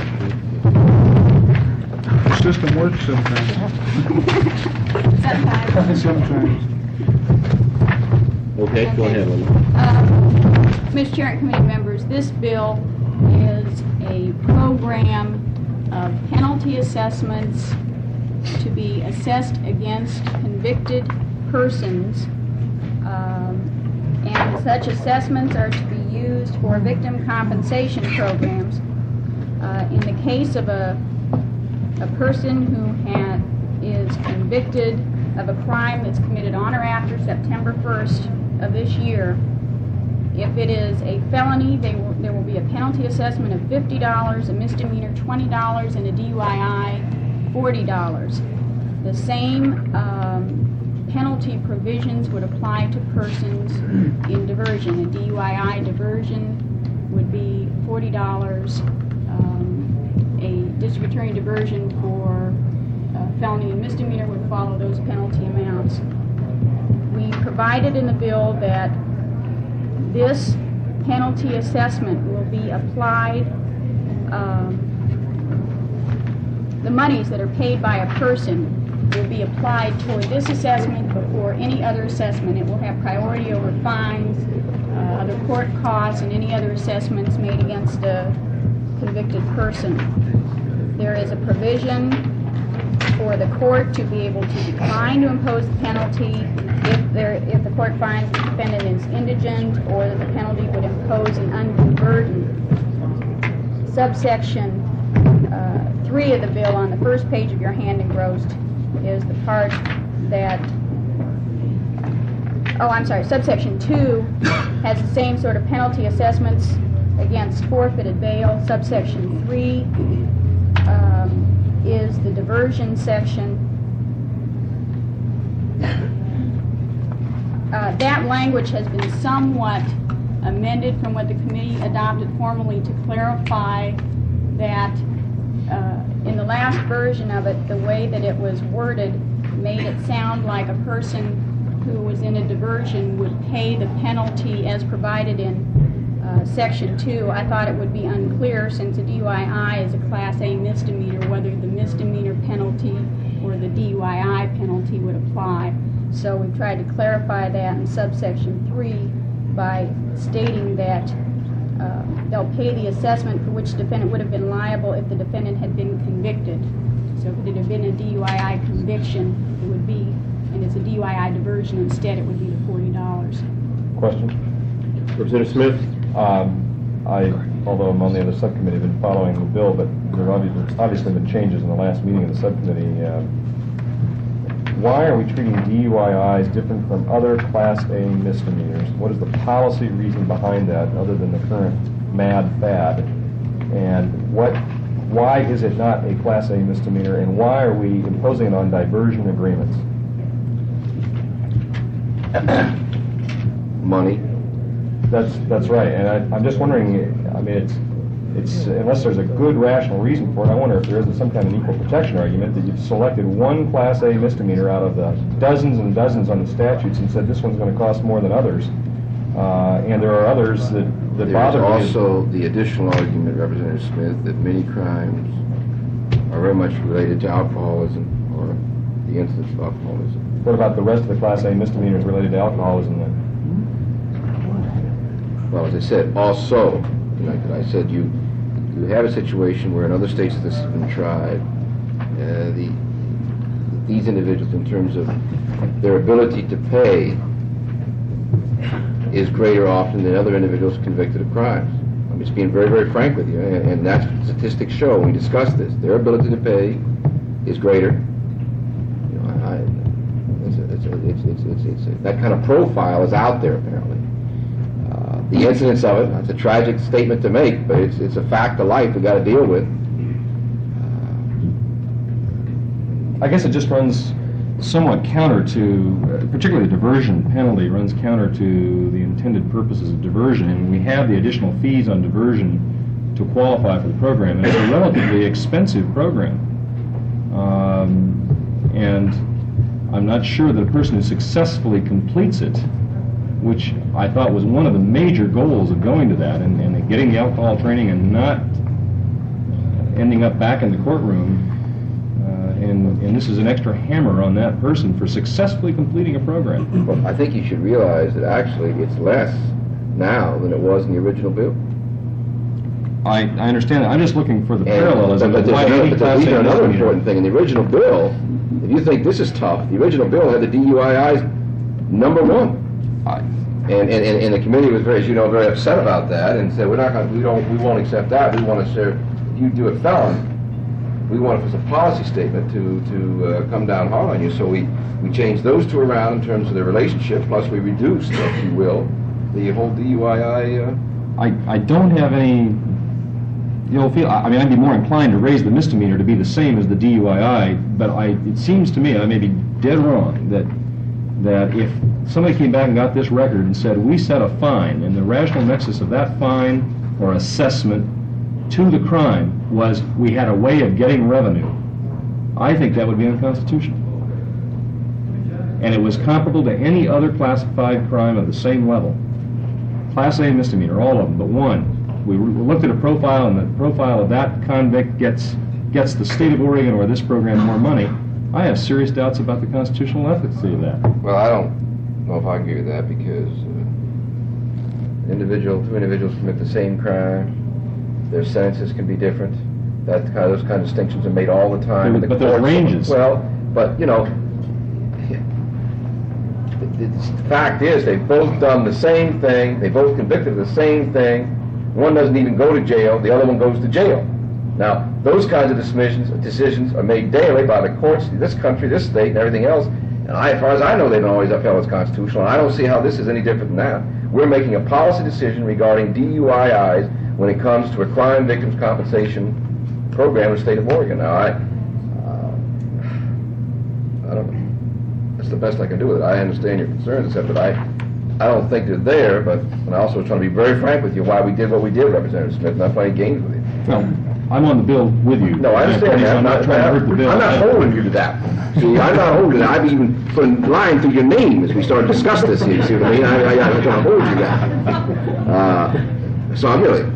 The system works sometimes. Sometimes. Sometimes. Okay, go ahead, Linda. Mr. Chair and committee members, this bill is a program of penalty assessments to be assessed against convicted persons, and such assessments are to be used for victim compensation programs. In the case of a person who is convicted of a crime that's committed on or after September 1st of this year, if it is a felony, there will be a penalty assessment of $50, a misdemeanor $20, and a DUI $40. The same penalty provisions would apply to persons in diversion. A DUI diversion would be $40. A district attorney diversion for felony and misdemeanor would follow those penalty amounts. We provided in the bill that this penalty assessment will be applied, the monies that are paid by a person will be applied toward this assessment before any other assessment. It will have priority over fines, other court costs, and any other assessments made against a convicted person. There is a provision for the court to be able to decline to impose the penalty if the court finds the defendant is indigent or that the penalty would impose an undue burden. Subsection 3 of the bill on the first page of your hand engrossed is the part that, subsection 2 has the same sort of penalty assessments against forfeited bail. Subsection 3 is the diversion section. That language has been somewhat amended from what the committee adopted formally to clarify that in the last version of it, the way that it was worded made it sound like a person who was in a diversion would pay the penalty as provided in Section 2. I thought it would be unclear, since a DUI is a Class A misdemeanor, whether the misdemeanor penalty or the DUI penalty would apply. So we tried to clarify that in subsection 3 by stating that they'll pay the assessment for which the defendant would have been liable if the defendant had been convicted. So if it had been a DUI conviction, it would be, and it's a DUI diversion instead, it would be the $40. Question? Representative Smith? Although I'm on the other subcommittee, have been following the bill, but there have obviously been changes in the last meeting of the subcommittee. Why are we treating DUIs different from other Class A misdemeanors? What is the policy reason behind that, other than the current mad fad? And why is it not a Class A misdemeanor, and why are we imposing it on diversion agreements? Money. That's right, and I'm just wondering. I mean, it's unless there's a good rational reason for it, I wonder if there isn't some kind of equal protection argument that you've selected one Class A misdemeanor out of the dozens and dozens on the statutes and said this one's going to cost more than others, and there are others that bother me. There's also the additional argument, Representative Smith, that many crimes are very much related to alcoholism or the incidence of alcoholism. What about the rest of the Class A misdemeanors related to alcoholism then? Well, as I said, also, like I said, you have a situation where in other states this has been tried. These individuals, in terms of their ability to pay, is greater often than other individuals convicted of crimes. I'm just being very, very frank with you, and that's what statistics show when we discuss this. Their ability to pay is greater. You know, that kind of profile is out there apparently. The incidence of it, it's a tragic statement to make, but it's a fact of life we've got to deal with. I guess it just runs somewhat counter to, particularly the diversion penalty runs counter to the intended purposes of diversion. And we have the additional fees on diversion to qualify for the program, and it's a relatively expensive program. And I'm not sure that a person who successfully completes it which I thought was one of the major goals of going to that, and getting the alcohol training and not ending up back in the courtroom. And this is an extra hammer on that person for successfully completing a program. Well, I think you should realize that actually it's less now than it was in the original bill. I understand that. I'm just looking for the parallelism. But of why any there's Class A another misdemeanor. important thing. In the original bill, if you think this is tough, the original bill had the DUIIs number one. And the committee was very, as you know, very upset about that and said, we won't accept that. We want to say, if you do a felon, we want it as a policy statement to come down hard on you. So we changed those two around in terms of their relationship, plus we reduced, if you will, the whole DUII. I don't have any, I'd be more inclined to raise the misdemeanor to be the same as the DUII, but it seems to me, I may be dead wrong, that if somebody came back and got this record and said, we set a fine, and the rational nexus of that fine or assessment to the crime was we had a way of getting revenue, I think that would be unconstitutional. And it was comparable to any other classified crime of the same level. Class A misdemeanor, all of them, but one. We looked at a profile, and the profile of that convict gets the state of Oregon or this program more money. I have serious doubts about the constitutional efficacy of that. Well, I don't know if I agree with that because two individuals commit the same crime. Their sentences can be different. Those kind of distinctions are made all the time. In the But there's ranges. Well, but the fact is they've both done the same thing. They both convicted of the same thing. One doesn't even go to jail. The other one goes to jail. Now, those kinds of decisions are made daily by the courts in this country, this state, and everything else. And as far as I know, they've been always upheld as constitutional. And I don't see how this is any different than that. We're making a policy decision regarding DUIIs when it comes to a crime victims compensation program in the state of Oregon. Now, I don't know. That's the best I can do with it. I understand your concerns, except that I don't think they're there, but and I also was trying to be very frank with you why we did what we did, Representative Smith, not playing games with you. Well, I'm on the bill with you. No, I understand that. I'm not trying to hurt the bill. I'm not holding you to that. See, I'm not holding that. I've even put a line through your name as we started to discuss this here. See what I mean? I'm trying to hold you that. So I'm really...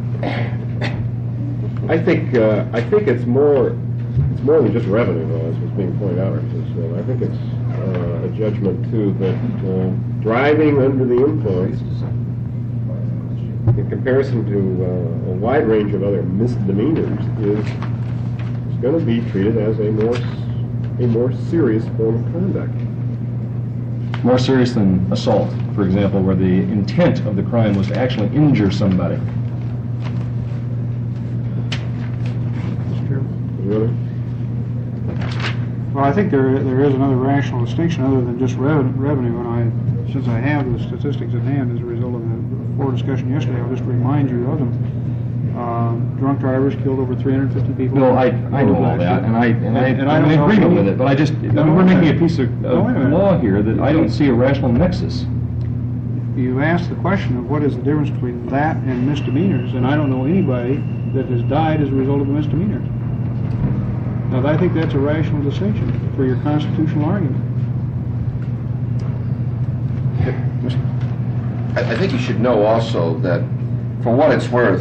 I think it's more than just revenue, though, as was being pointed out. I think it's a judgment too that driving under the influence, in comparison to a wide range of other misdemeanors, is going to be treated as a more serious form of conduct. More serious than assault, for example, where the intent of the crime was to actually injure somebody. Really? Well, I think there is another rational distinction other than just revenue, and since I have the statistics at hand as a result of the floor discussion yesterday, I'll just remind you of them. Drunk drivers killed over 350 people. No, I know all that, and I'm in agreement with it, but we're making a piece of law here that I don't see a rational nexus. You asked the question of what is the difference between that and misdemeanors, and I don't know anybody that has died as a result of a misdemeanor. Now, I think that's a rational distinction for your constitutional argument. I think you should know also that, for what it's worth,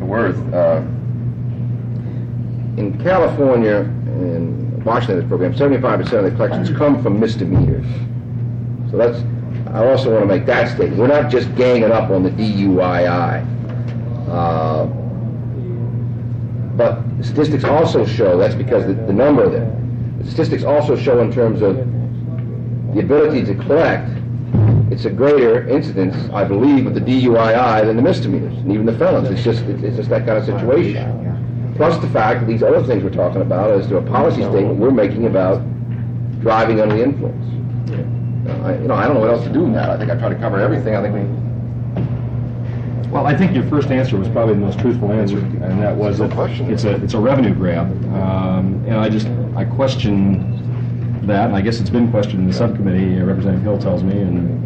in California and Washington's program, 75% of the collections come from misdemeanors. So I also want to make that statement. We're not just ganging up on the DUII. But the statistics also show, that's because the number of them, the statistics also show in terms of the ability to collect, it's a greater incidence, I believe, of the DUII than the misdemeanors, and even the felons. It's just that kind of situation. Plus the fact that these other things we're talking about as to a policy statement we're making about driving under the influence. I don't know what else to do now. I think I tried to cover everything. Well, I think your first answer was probably the most truthful answer, and that was that it's a revenue grab, and I question that, and I guess it's been questioned in the subcommittee. Representative Hill tells me, and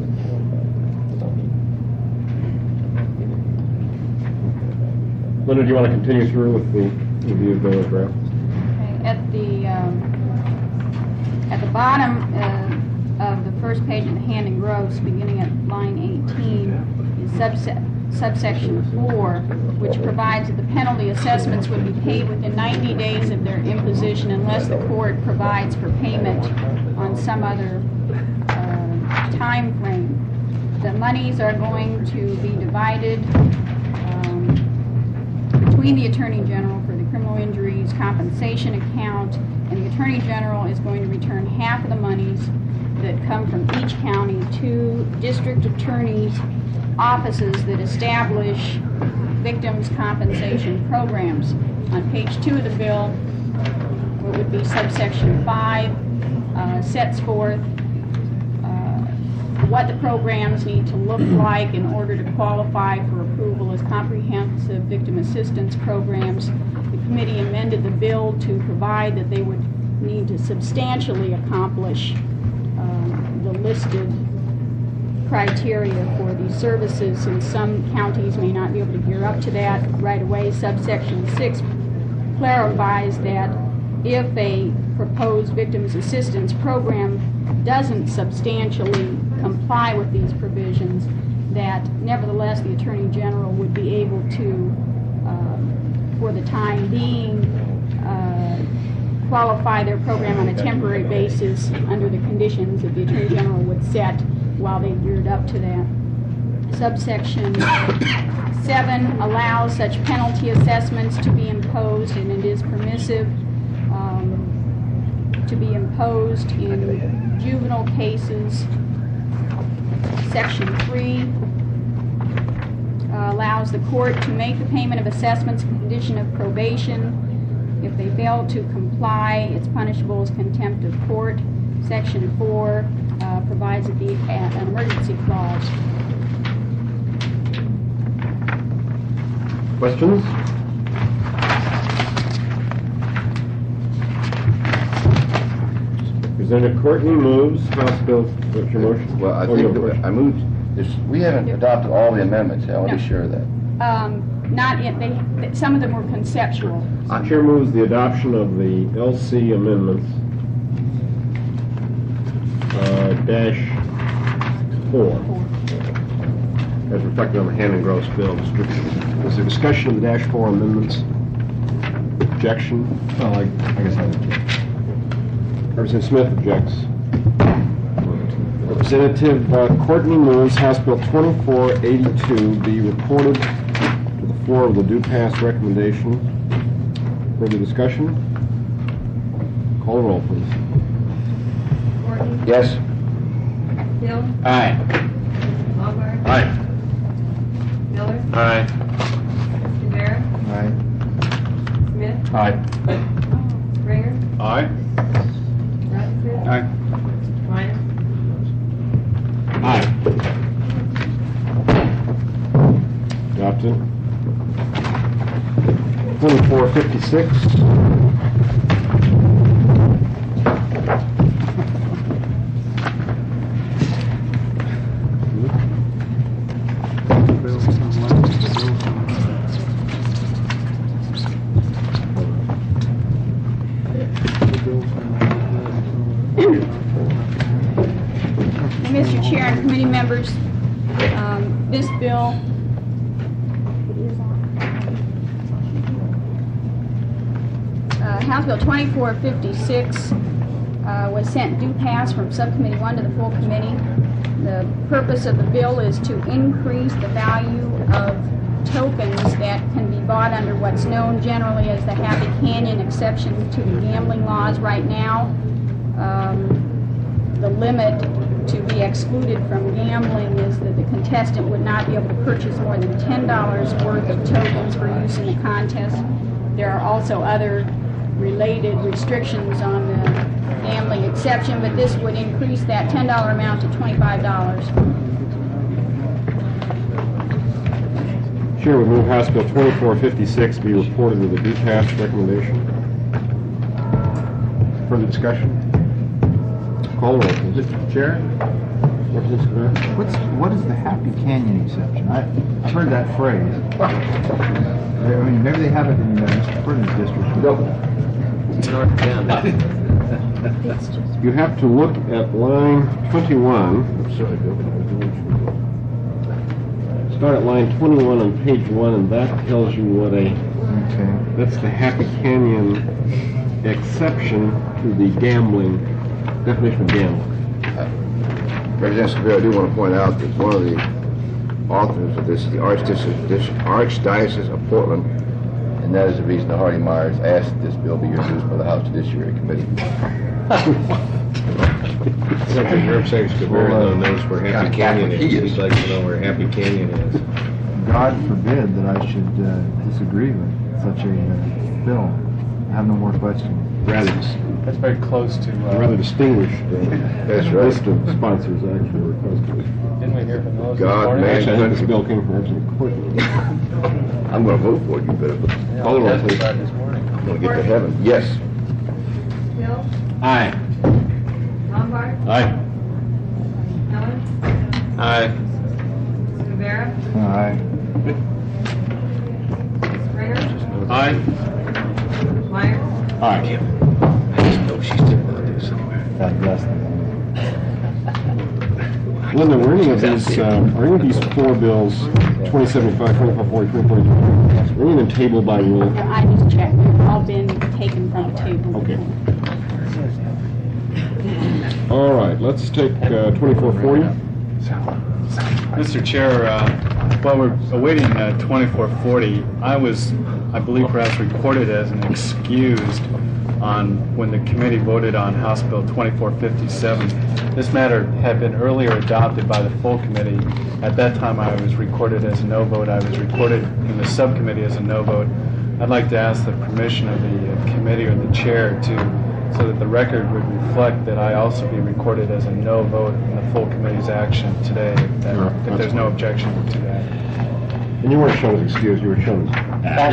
Linda, do you want to continue through with the review of the draft? Okay. At the bottom of the first page of the hand and gross, beginning at line 18, is subsection 4, which provides that the penalty assessments would be paid within 90 days of their imposition unless the court provides for payment on some other time frame. The monies are going to be divided between the Attorney General for the criminal injuries compensation account, and the Attorney General is going to return half of the monies that come from each county to district attorneys' offices that establish victims' compensation programs. On page 2 of the bill, what would be subsection 5, sets forth what the programs need to look like in order to qualify for approval as comprehensive victim assistance programs. The committee amended the bill to provide that they would need to substantially accomplish the listed criteria for these services, since some counties may not be able to gear up to that right away. Subsection 6 clarifies that if a proposed victims assistance program doesn't substantially comply with these provisions, that nevertheless the Attorney General would be able to, for the time being, qualify their program on a temporary basis under the conditions that the Attorney General would set while they geared up to that. Subsection 7 allows such penalty assessments to be imposed, and it is permissive to be imposed in juvenile cases. Section 3 allows the court to make the payment of assessments a condition of probation. If they fail to comply, it's punishable as contempt of court. Section 4 provides an emergency clause. Questions? Representative Courtney moves House Bill. What's your motion? Well, I think that I moved, we haven't adopted all the amendments, I want to be sure of that. Not yet. Some of them were conceptual. Chair moves the adoption of the LC amendments -4 as reflected on the hand and gross bill description. Was there discussion of the -4 amendments? Objection? Well, I guess I would. Representative Smith objects. Representative Courtney moves House Bill 2482 be reported to the floor with a due pass recommendation. Further discussion? Call the roll, please. Gordon? Yes? Hill? Aye. Lombard? Aye. Miller? Aye. Rivera? Aye. Smith? Aye. Springer? Aye. Rutherford? Aye. Minor? Aye. Adopted. 2456. Mr. Chair and committee members, this bill House Bill 2456 was sent due pass from Subcommittee 1 to the full committee. The purpose of the bill is to increase the value of tokens that can be bought under what's known generally as the Happy Canyon exception to the gambling laws right now. The limit to be excluded from gambling is that the contestant would not be able to purchase more than $10 worth of tokens for use in the contest. There are also other related restrictions on the gambling exception, but this would increase that $10 amount to $25. Chair would move House Bill 2456 be reported with a due pass recommendation. Further discussion? Call the roll, please. Mr. Chair? Representative Rivera? What is the Happy Canyon exception? I've heard that phrase. I mean, maybe they have it in Mr. Furman's district. No. You have to look at line 21. Start at line 21 on page 1, and that tells you what that's the Happy Canyon exception to the gambling, definition of gambling. President Seville, I do want to point out that one of the authors of this is the Archdiocese of Portland, and that is the reason the Hardy Myers asked that this bill be introduced by the House Judiciary Committee. Something Herb Sykes-Caveri knows where Happy Canyon is. He'd like to know where Happy Canyon is. God forbid that I should disagree with such a bill. I have no more questions. That's very close to... rather distinguished That's right. list of sponsors actually requested. Didn't we hear from those? God, man. Actually, I think this bill came from President Clinton. I'm going to vote for it, you better. Call the roll, please. I'm going to get to heaven. Yes. Hill. Aye. Lombard. Aye. Miller. Aye. Rivera. Aye. Springer. Aye. Myers. Aye. I just know she's doing this somewhere. God bless them. Linda, were any of these four bills, 2075, 2440, 2042, were any of them tabled by rule? No, I just checked. They've all been taken from the table. Okay. All right, let's take 2440. Mr. Chair, while we're awaiting 2440, I believe perhaps recorded as an excused on when the committee voted on House Bill 2457. This matter had been earlier adopted by the full committee. At that time, I was recorded as a no vote. I was recorded in the subcommittee as a no vote. I'd like to ask the permission of the committee or the chair so that the record would reflect that I also be recorded as a no vote in the full committee's action today, if there's no objection to that. And you weren't shown as excused, you were shown as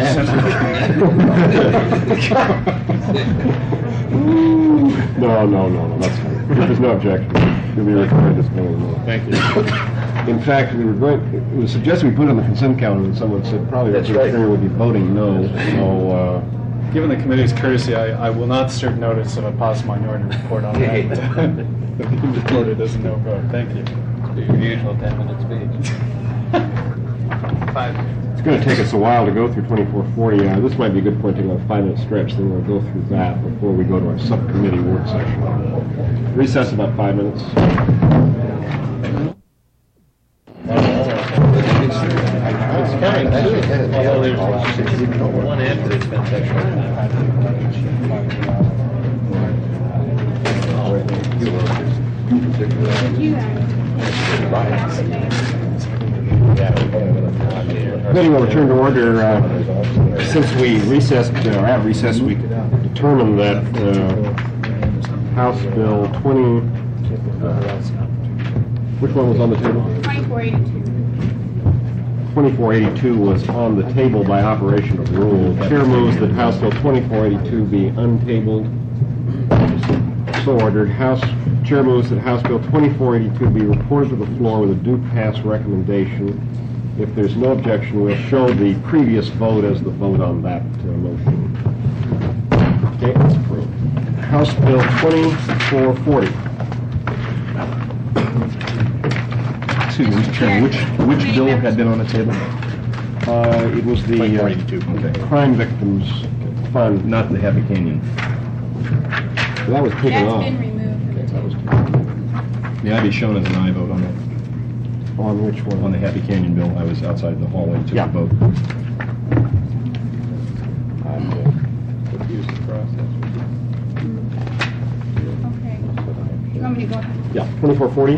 No, that's fine. If there's no objection, you'll be recorded as no vote. Thank you. In fact, it was suggested we put it on the consent calendar, and someone said probably the That's right. secretary would be voting no, so, Given the committee's courtesy, I will not serve notice of a possible minority report on that. But be recorded as a no vote. Thank you. Your usual 10-minute speech. 5 minutes. it's going to take us a while to go through 2440. This might be a good point to go a 5-minute stretch, then we'll go through that before we go to our subcommittee work session. Recess about 5 minutes. It's coming soon. Although there's one after it's been Committee will return to order. Since we recessed, or at recess, we determined that House Bill 20, which one was on the table? 2482. 2482 was on the table by operation of rule. Chair moves that House Bill 2482 be untabled. So ordered. Chair moves that House Bill 2482 be reported to the floor with a due pass recommendation. If there's no objection, we'll show the previous vote as the vote on that motion. Okay, that's approved. House Bill 2440. Excuse me, Mr. Chairman, which bill had been on the table? It was the Crime Victims Fund. Not the Happy Canyon. That was taken That's off. been removed. Yeah, I'd be shown as an aye vote on that. On which one? On the Happy Canyon bill, I was outside the hallway and took the vote. Confused the process. Okay. You want me to go ahead? Yeah, 2440.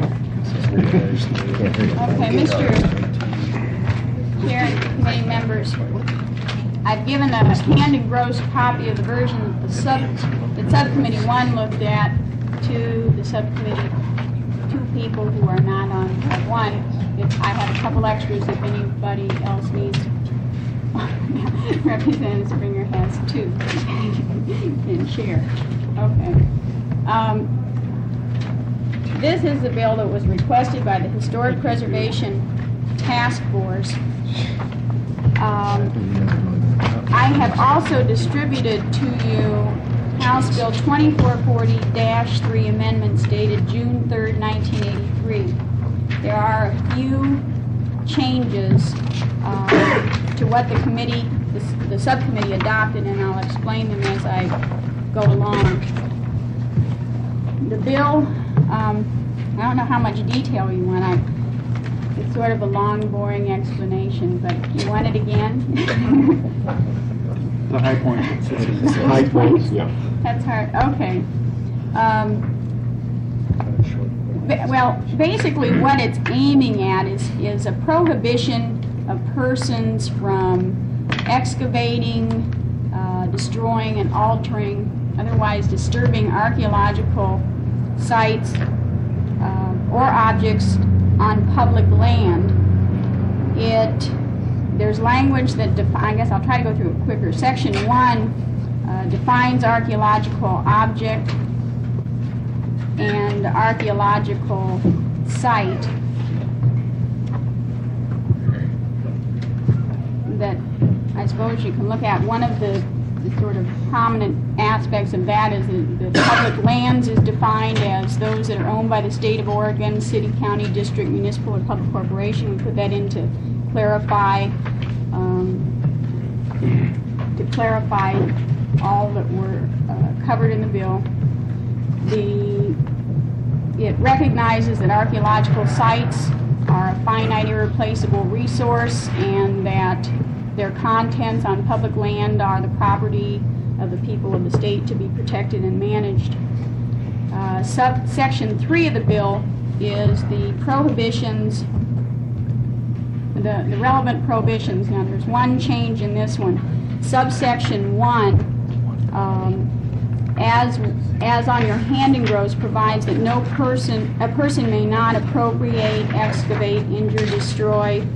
Okay, Mr. Chair and committee members, I've given a hand-engrossed copy of the version that Subcommittee 1 looked at to the Subcommittee 2 people who are not on 1. I have a couple extras if anybody else needs. Representative Springer has 2 and share. Okay. This is the bill that was requested by the Historic Preservation Task Force. I have also distributed to you House Bill 2440-3 amendments dated June 3rd, 1983. There are a few changes to what the committee, the subcommittee adopted, and I'll explain them as I go along. The bill, I don't know how much detail you want. It's sort of a long, boring explanation, but you want it again? The high points. High points, yeah. That's hard, okay. Well, basically what it's aiming at is a prohibition of persons from excavating, destroying, and altering, otherwise disturbing archaeological sites or objects on public land. There's language that I guess I'll try to go through it quicker. Section 1 defines archaeological object and archaeological site. That I suppose you can look at. One of the sort of prominent aspects of that is the public lands is defined as those that are owned by the state of Oregon, city, county, district, municipal, or public corporation. We put that in to clarify all that were covered in the bill. It recognizes that archaeological sites are a finite, irreplaceable resource, and that their contents on public land are the property of the people of the state to be protected and managed. Subsection 3 of the bill is the prohibitions, the relevant prohibitions. Now, there's one change in this one. Subsection 1, as on your hand engrows, provides that a person may not appropriate, excavate, injure, destroy,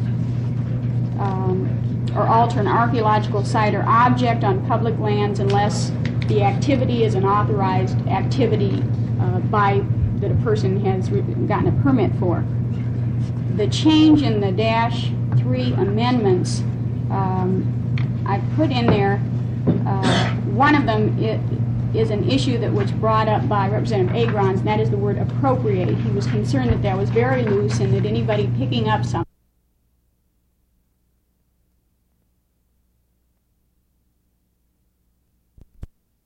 or alter an archaeological site or object on public lands unless the activity is an authorized activity that a person has gotten a permit for. The change in the -3 amendments, I put in there, one of them is an issue that was brought up by Representative Agrons, and that is the word appropriate. He was concerned that was very loose and that anybody picking up something